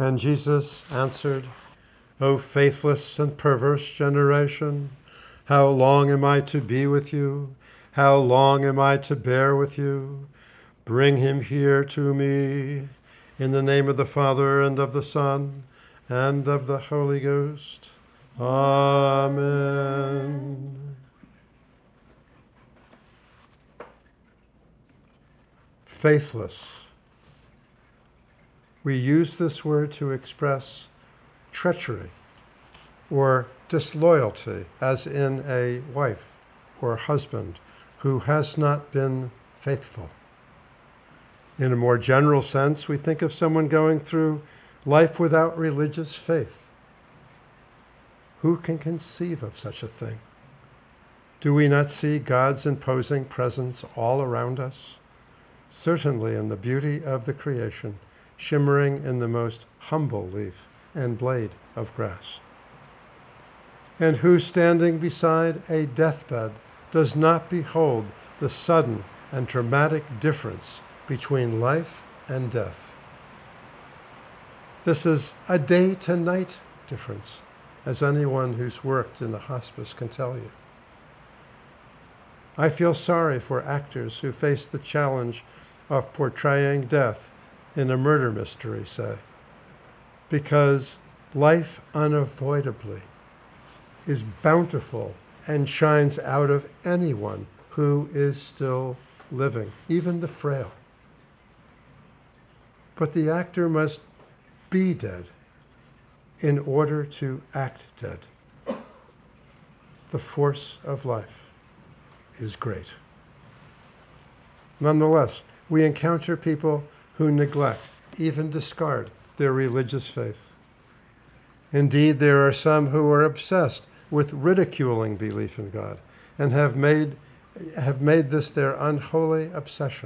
And Jesus answered, O faithless and perverse generation, how long am I to be with you? How long am I to bear with you? Bring him here to me. In the name of the Father, and of the Son, and of the Holy Ghost. Amen. Faithless. We use this word to express treachery or disloyalty, as in a wife or husband who has not been faithful. In a more general sense, we think of someone going through life without religious faith. Who can conceive of such a thing? Do we not see God's imposing presence all around us? Certainly in the beauty of the creation, shimmering in the most humble leaf and blade of grass. And who, standing beside a deathbed, does not behold the sudden and dramatic difference between life and death? This is a day-to-night difference, as anyone who's worked in a hospice can tell you. I feel sorry for actors who face the challenge of portraying death in a murder mystery, say, because life unavoidably is bountiful and shines out of anyone who is still living, even the frail. But the actor must be dead in order to act dead. The force of life is great. Nonetheless, we encounter people who neglect, even discard, their religious faith. Indeed, there are some who are obsessed with ridiculing belief in God and have made this their unholy obsession.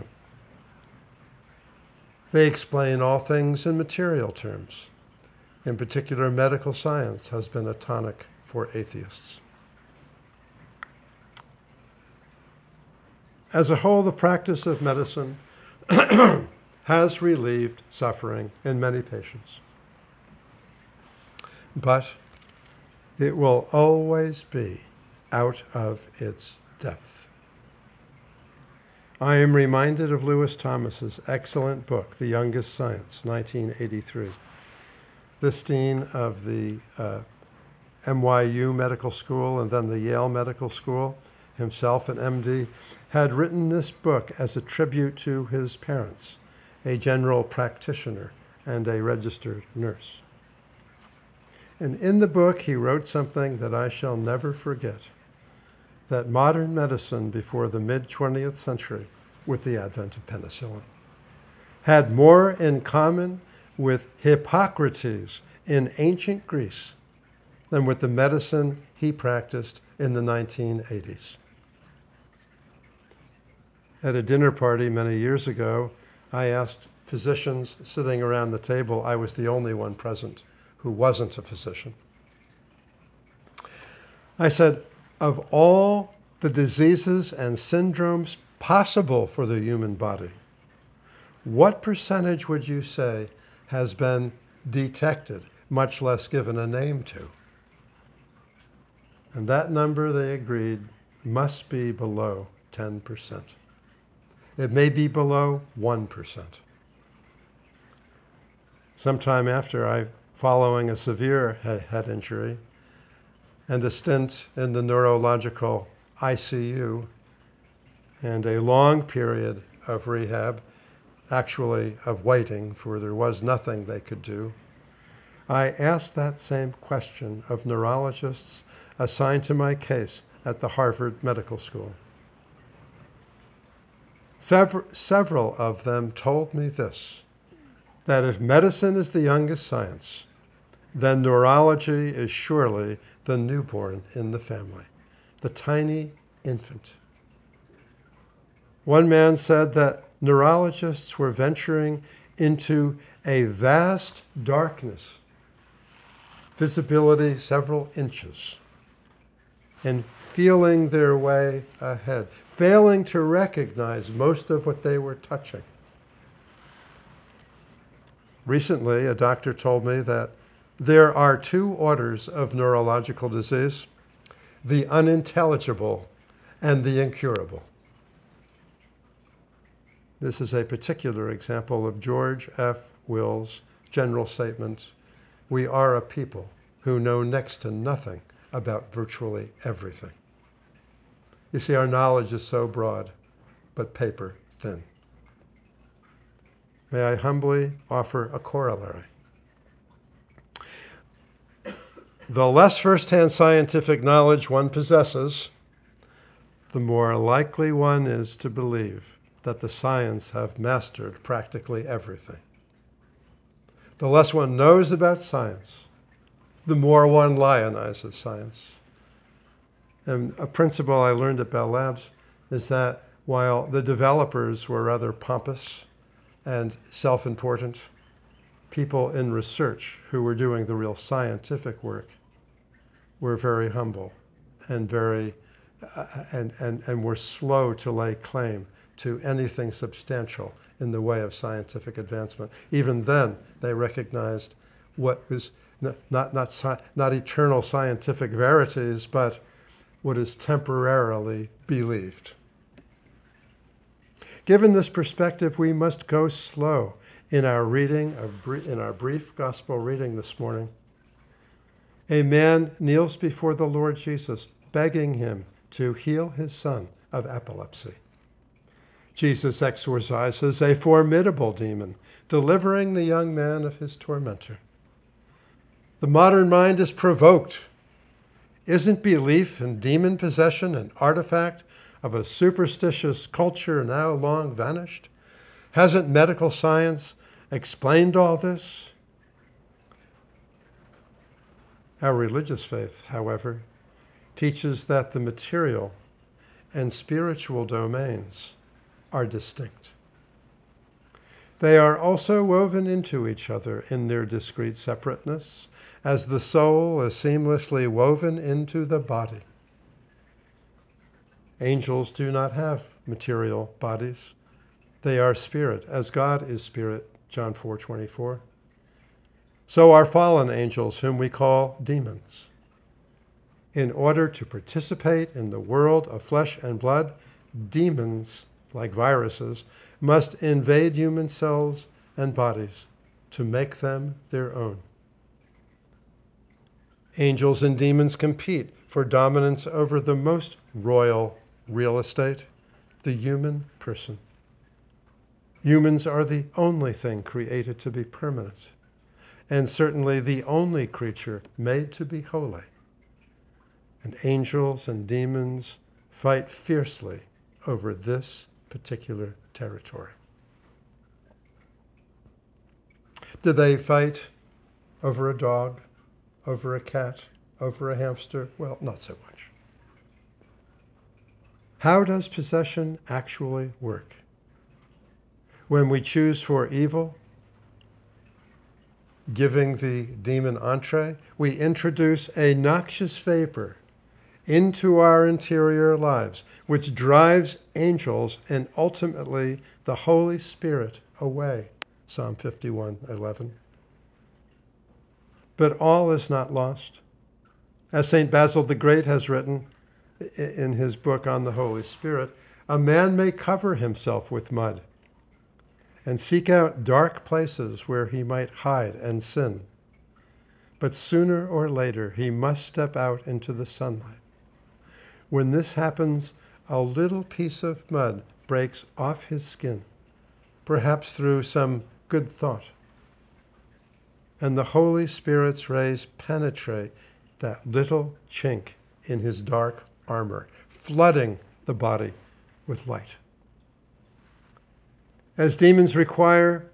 They explain all things in material terms. In particular, medical science has been a tonic for atheists. As a whole, the practice of medicine has relieved suffering in many patients. But it will always be out of its depth. I am reminded of Lewis Thomas's excellent book, The Youngest Science, 1983. This dean of the NYU Medical School and then the Yale Medical School, himself an MD, had written this book as a tribute to his parents, a general practitioner and a registered nurse. And in the book, he wrote something that I shall never forget, that modern medicine before the mid-20th century, with the advent of penicillin, had more in common with Hippocrates in ancient Greece than with the medicine he practiced in the 1980s. At a dinner party many years ago, I asked physicians sitting around the table, I was the only one present who wasn't a physician. I said, of all the diseases and syndromes possible for the human body, what percentage would you say has been detected, much less given a name to? And that number, they agreed, must be below 10%. It may be below 1%. Sometime after, following a severe head injury and a stint in the neurological ICU and a long period of rehab, actually of waiting, for there was nothing they could do, I asked that same question of neurologists assigned to my case at the Harvard Medical School. Several of them told me this, that if medicine is the youngest science, then neurology is surely the newborn in the family, the tiny infant. One man said that neurologists were venturing into a vast darkness, visibility several inches, and feeling their way ahead, failing to recognize most of what they were touching. Recently, a doctor told me that there are two orders of neurological disease: the unintelligible and the incurable. This is a particular example of George F. Will's general statement, "We are a people who know next to nothing about virtually everything." You see, our knowledge is so broad, but paper thin. May I humbly offer a corollary. The less first-hand scientific knowledge one possesses, the more likely one is to believe that the science have mastered practically everything. The less one knows about science, the more one lionizes science. And a principle I learned at Bell Labs is that while the developers were rather pompous and self-important, people in research who were doing the real scientific work were very humble and very and were slow to lay claim to anything substantial in the way of scientific advancement. Even then, they recognized what was not eternal scientific verities, but what is temporarily believed. Given this perspective, we must go slow in our reading, in our brief gospel reading this morning. A man kneels before the Lord Jesus, begging him to heal his son of epilepsy. Jesus exorcises a formidable demon, delivering the young man of his tormentor. The modern mind is provoked. Isn't belief in demon possession an artifact of a superstitious culture now long vanished? Hasn't medical science explained all this? Our religious faith, however, teaches that the material and spiritual domains are distinct. They are also woven into each other in their discrete separateness, as the soul is seamlessly woven into the body. Angels do not have material bodies. They are spirit, as God is spirit, John 4:24. So are fallen angels, whom we call demons. In order to participate in the world of flesh and blood, demons, like viruses, must invade human cells and bodies to make them their own. Angels and demons compete for dominance over the most royal real estate, the human person. Humans are the only thing created to be permanent, and certainly the only creature made to be holy. And angels and demons fight fiercely over this particular territory. Do they fight over a dog, over a cat, over a hamster? Well, not so much. How does possession actually work? When we choose for evil, giving the demon entree, we introduce a noxious vapor into our interior lives, which drives angels and ultimately the Holy Spirit away. Psalm 51:11. But all is not lost. As St. Basil the Great has written in his book on the Holy Spirit, a man may cover himself with mud and seek out dark places where he might hide and sin. But sooner or later, he must step out into the sunlight. When this happens, a little piece of mud breaks off his skin, perhaps through some good thought. And the Holy Spirit's rays penetrate that little chink in his dark armor, flooding the body with light. As demons require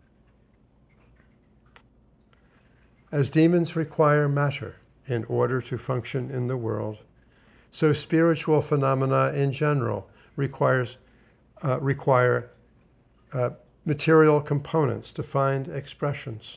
matter in order to function in the world, so spiritual phenomena in general require material components to find expressions.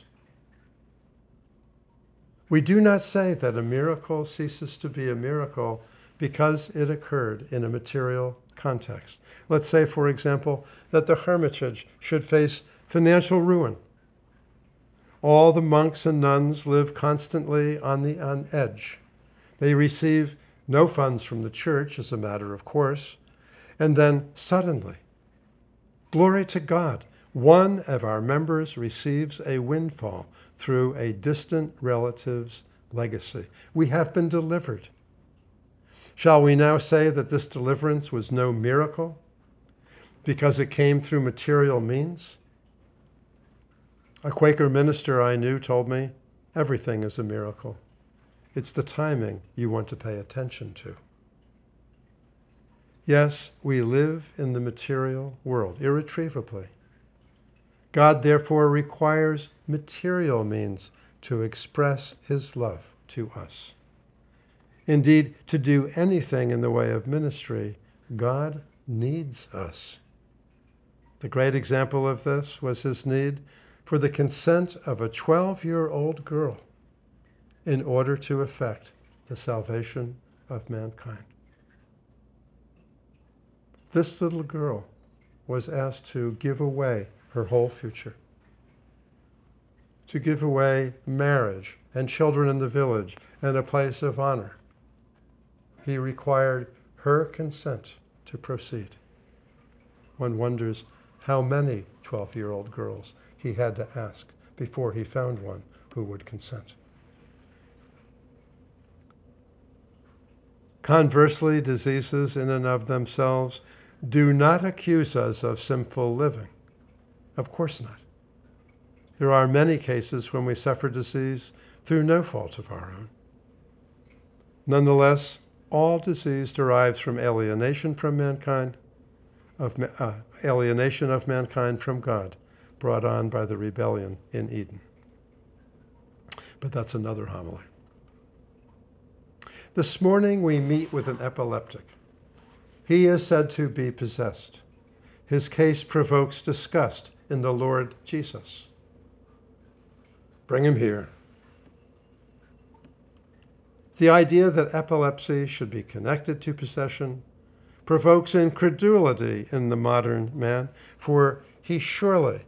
We do not say that a miracle ceases to be a miracle because it occurred in a material context. Let's say, for example, that the Hermitage should face financial ruin. All the monks and nuns live constantly on edge. They receive no funds from the church as a matter of course. And then suddenly, glory to God, one of our members receives a windfall through a distant relative's legacy. We have been delivered. Shall we now say that this deliverance was no miracle because it came through material means? A Quaker minister I knew told me, everything is a miracle. It's the timing you want to pay attention to. Yes, we live in the material world, irretrievably. God therefore requires material means to express his love to us. Indeed, to do anything in the way of ministry, God needs us. The great example of this was his need for the consent of a 12-year-old girl in order to effect the salvation of mankind. This little girl was asked to give away her whole future, to give away marriage and children in the village and a place of honor. He required her consent to proceed. One wonders how many 12-year-old girls he had to ask before he found one who would consent. Conversely, diseases in and of themselves do not accuse us of sinful living. Of course not. There are many cases when we suffer disease through no fault of our own. Nonetheless, all disease derives from alienation from mankind, alienation of mankind from God, brought on by the rebellion in Eden. But that's another homily. This morning we meet with an epileptic. He is said to be possessed. His case provokes disgust in the Lord Jesus. Bring him here. The idea that epilepsy should be connected to possession provokes incredulity in the modern man, for he is sure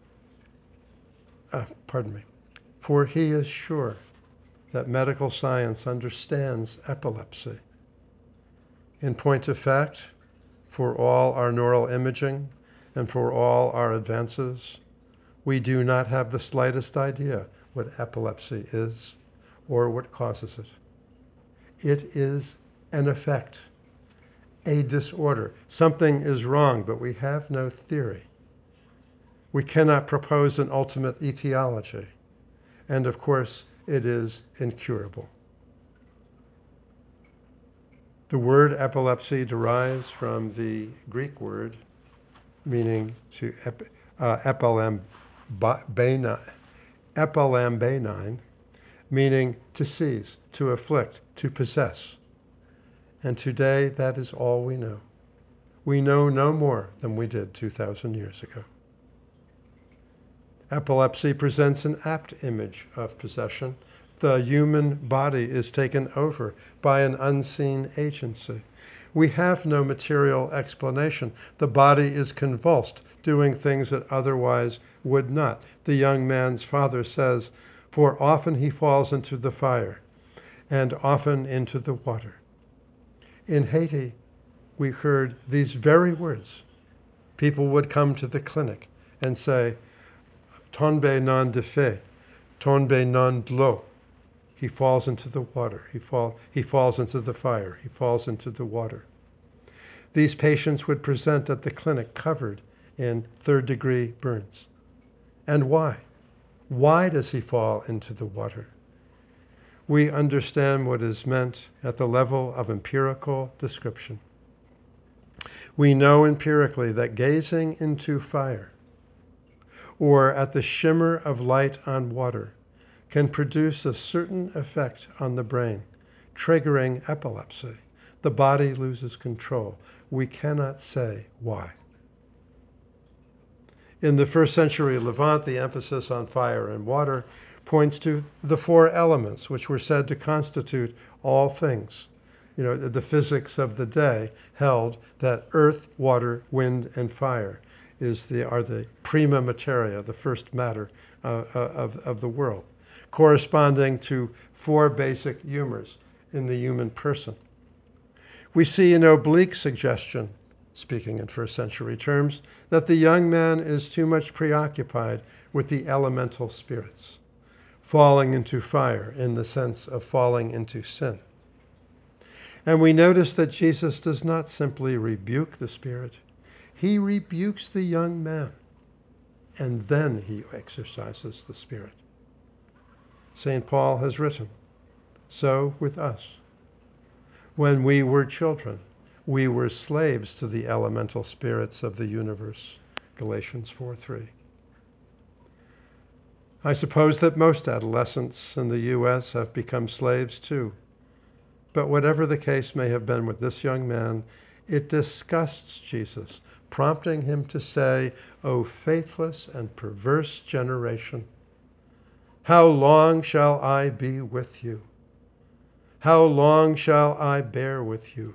that medical science understands epilepsy. In point of fact, for all our neural imaging and for all our advances, we do not have the slightest idea what epilepsy is or what causes it. It is an effect, a disorder. Something is wrong, but we have no theory. We cannot propose an ultimate etiology. And of course, it is incurable. The word epilepsy derives from the Greek word meaning to epilambenein, meaning to seize, to afflict, to possess. And today, that is all we know. We know no more than we did 2,000 years ago. Epilepsy presents an apt image of possession. The human body is taken over by an unseen agency. We have no material explanation. The body is convulsed, doing things that otherwise would not. The young man's father says, "For often he falls into the fire, and often into the water." In Haiti, we heard these very words. People would come to the clinic and say, "Tombe non de feu, tombe non de l'eau." He falls into the water. He falls into the fire. He falls into the water. These patients would present at the clinic covered in third-degree burns. And why? Why does he fall into the water? We understand what is meant at the level of empirical description. We know empirically that gazing into fire or at the shimmer of light on water can produce a certain effect on the brain, triggering epilepsy. The body loses control. We cannot say why. In the first century Levant, the emphasis on fire and water points to the four elements which were said to constitute all things. You know, the physics of the day held that earth, water, wind, and fire. are the prima materia, the first matter of the world, corresponding to 4 basic humors in the human person. We see an oblique suggestion, speaking in first century terms, that the young man is too much preoccupied with the elemental spirits, falling into fire in the sense of falling into sin. And we notice that Jesus does not simply rebuke the spirit. He rebukes the young man, and then he exorcises the spirit. St. Paul has written, so with us. When we were children, we were slaves to the elemental spirits of the universe. Galatians 4:3. I suppose that most adolescents in the U.S. have become slaves too. But whatever the case may have been with this young man, it disgusts Jesus, prompting him to say, "O faithless and perverse generation, how long shall I be with you? How long shall I bear with you?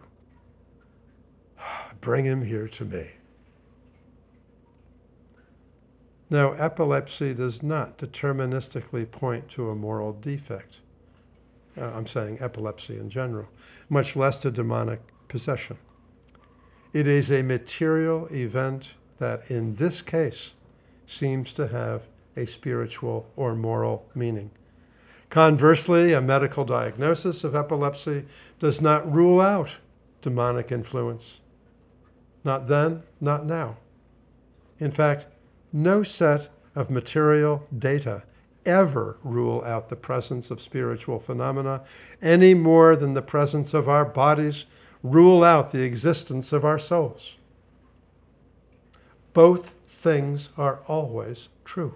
Bring him here to me." Now, epilepsy does not deterministically point to a moral defect. I'm saying epilepsy in general, much less to demonic possession. It is a material event that, in this case, seems to have a spiritual or moral meaning. Conversely, a medical diagnosis of epilepsy does not rule out demonic influence. Not then, not now. In fact, no set of material data ever rule out the presence of spiritual phenomena any more than the presence of our bodies rule out the existence of our souls. Both things are always true.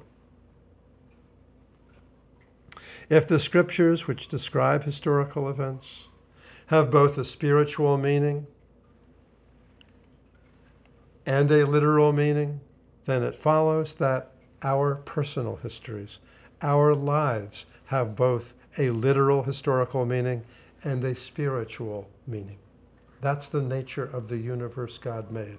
If the scriptures which describe historical events have both a spiritual meaning and a literal meaning, then it follows that our personal histories, our lives, have both a literal historical meaning and a spiritual meaning. That's the nature of the universe God made.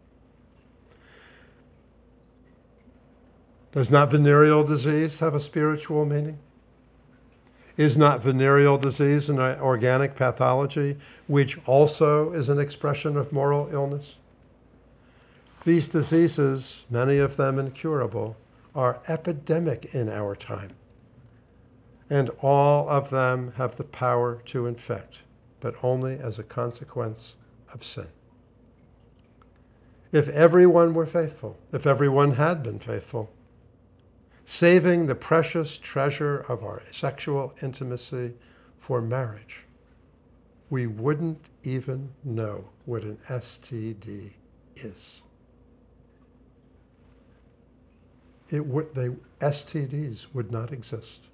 Does not venereal disease have a spiritual meaning? Is not venereal disease an organic pathology, which also is an expression of moral illness? These diseases, many of them incurable, are epidemic in our time. And all of them have the power to infect, but only as a consequence of sin. If everyone were faithful, if everyone had been faithful, saving the precious treasure of our sexual intimacy for marriage, we wouldn't even know what an STD is. STDs would not exist.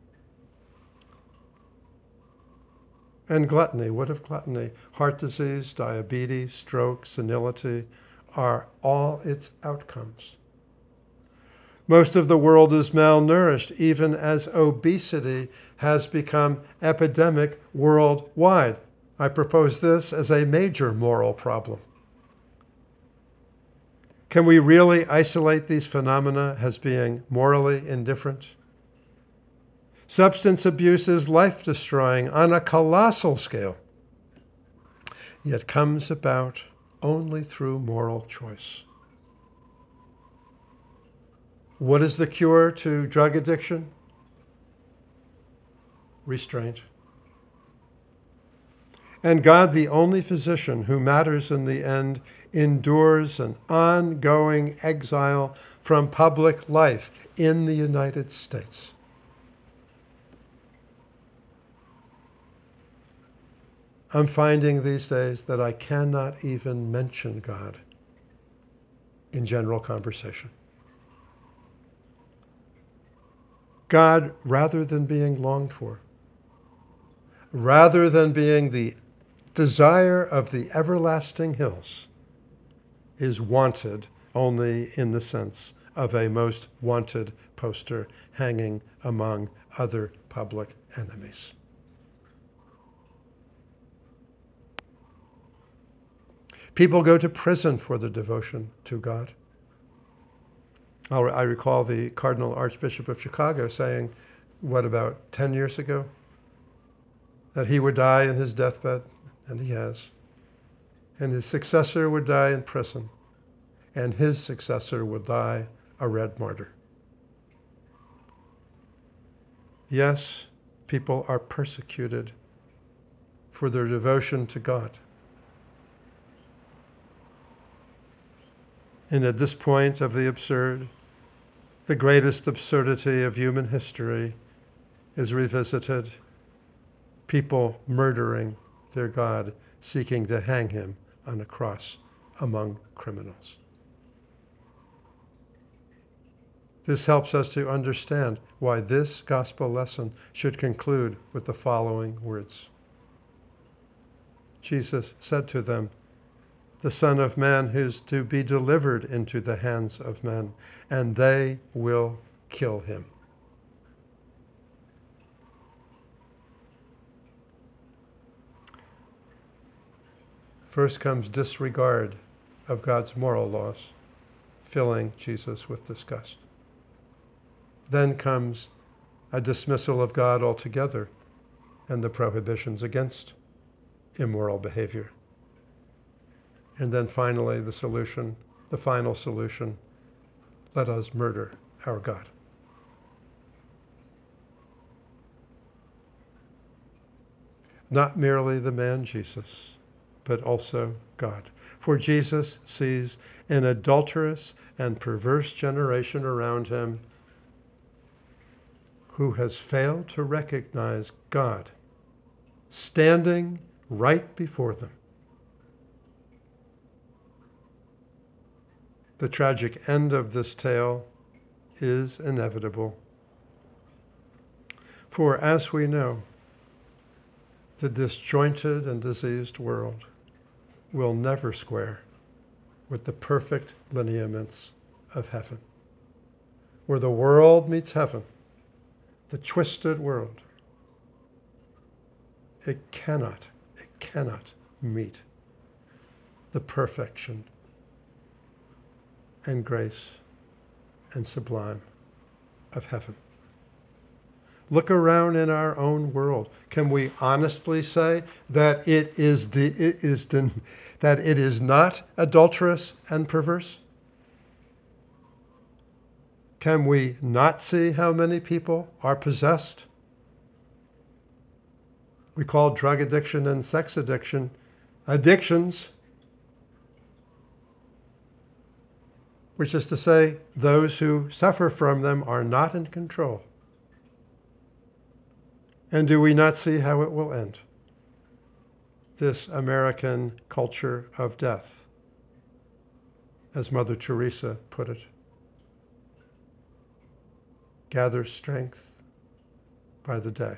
And gluttony, what of gluttony? Heart disease, diabetes, stroke, senility are all its outcomes. Most of the world is malnourished, even as obesity has become epidemic worldwide. I propose this as a major moral problem. Can we really isolate these phenomena as being morally indifferent? Substance abuse is life-destroying on a colossal scale, yet comes about only through moral choice. What is the cure to drug addiction? Restraint. And God, the only physician who matters in the end, endures an ongoing exile from public life in the United States. I'm finding these days that I cannot even mention God in general conversation. God, rather than being longed for, rather than being the desire of the everlasting hills, is wanted only in the sense of a most wanted poster hanging among other public enemies. People go to prison for their devotion to God. I recall the Cardinal Archbishop of Chicago saying, what, about 10 years ago, that he would die in his deathbed, and he has. And his successor would die in prison, and his successor would die a red martyr. Yes, people are persecuted for their devotion to God. And at this point of the absurd, the greatest absurdity of human history is revisited. People murdering their God, seeking to hang him on a cross among criminals. This helps us to understand why this gospel lesson should conclude with the following words. Jesus said to them, "The Son of Man is to be delivered into the hands of men, and they will kill him." First comes disregard of God's moral laws, filling Jesus with disgust. Then comes a dismissal of God altogether and the prohibitions against immoral behavior. And then finally the final solution, let us murder our God. Not merely the man Jesus, but also God. For Jesus sees an adulterous and perverse generation around him who has failed to recognize God standing right before them. The tragic end of this tale is inevitable. For as we know, the disjointed and diseased world will never square with the perfect lineaments of heaven. Where the world meets heaven, the twisted world, it cannot meet the perfection and grace and sublime of heaven. Look around in our own world. Can we honestly say that it is not adulterous and perverse? Can we not see how many people are possessed? We call drug addiction and sex addiction addictions, which is to say, those who suffer from them are not in control. And do we not see how it will end? This American culture of death, as Mother Teresa put it, gathers strength by the day.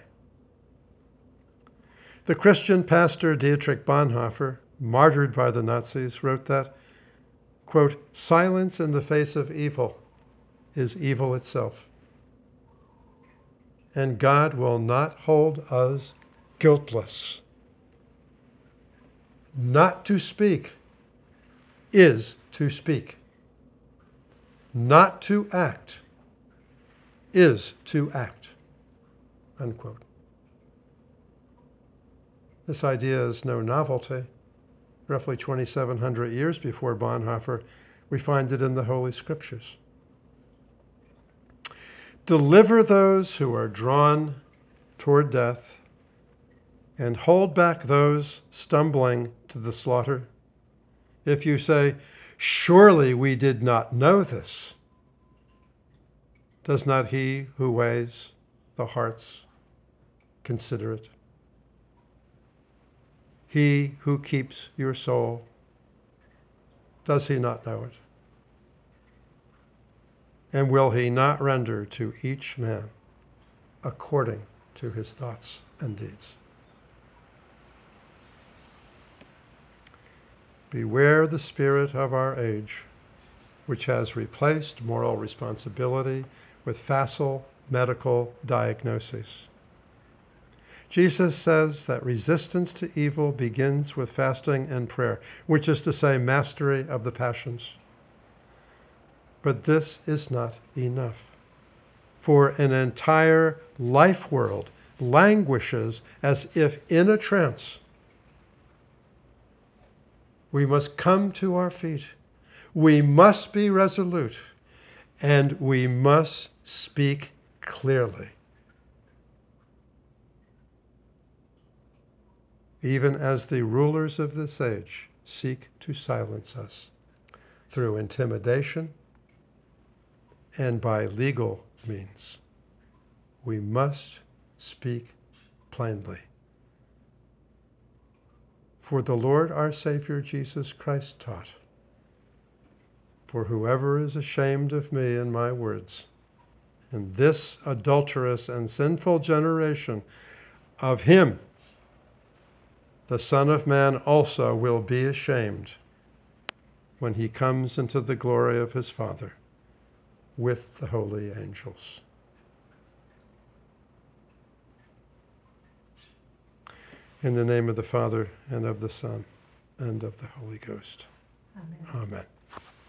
The Christian pastor Dietrich Bonhoeffer, martyred by the Nazis, wrote that, quote, "Silence in the face of evil is evil itself. And God will not hold us guiltless. Not to speak is to speak. Not to act is to act," unquote. This idea is no novelty. Roughly 2,700 years before Bonhoeffer, we find it in the Holy Scriptures. Deliver those who are drawn toward death, and hold back those stumbling to the slaughter. If you say, "Surely we did not know this," does not he who weighs the hearts consider it? He who keeps your soul, does he not know it? And will he not render to each man according to his thoughts and deeds? Beware the spirit of our age, which has replaced moral responsibility with facile medical diagnoses. Jesus says that resistance to evil begins with fasting and prayer, which is to say, mastery of the passions. But this is not enough. For an entire life world languishes as if in a trance. We must come to our feet. We must be resolute. And we must speak clearly. Even as the rulers of this age seek to silence us through intimidation and by legal means. We must speak plainly. For the Lord our Savior Jesus Christ taught, for whoever is ashamed of me and my words, in this adulterous and sinful generation, of him the Son of Man also will be ashamed when he comes into the glory of his Father with the holy angels. In the name of the Father, and of the Son, and of the Holy Ghost. Amen. Amen.